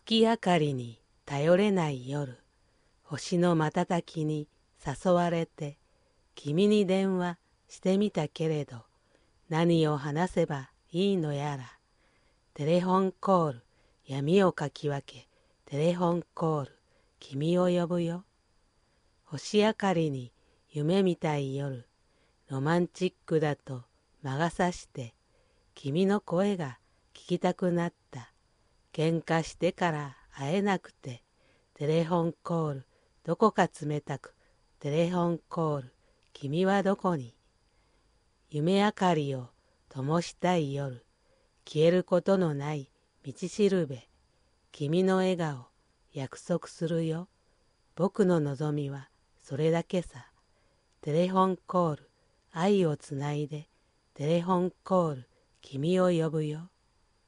月明かりに頼れない夜、星の瞬きに誘われて、君に電話してみたけれど、何を話せばいいのやら。テレフォンコール、闇をかき分け、テレフォンコール、君を呼ぶよ。星明かりに夢みたい夜、ロマンチックだと魔が差して、君の声が聞きたくなった。喧嘩してから会えなくて、テレフォンコール、どこか冷たく、テレフォンコール、君はどこに。夢明かりを灯したい夜、消えることのない道しるべ、君の笑顔、約束するよ。僕の望みはそれだけさ。テレフォンコール、愛をつないで、テレフォンコール、君を呼ぶよ。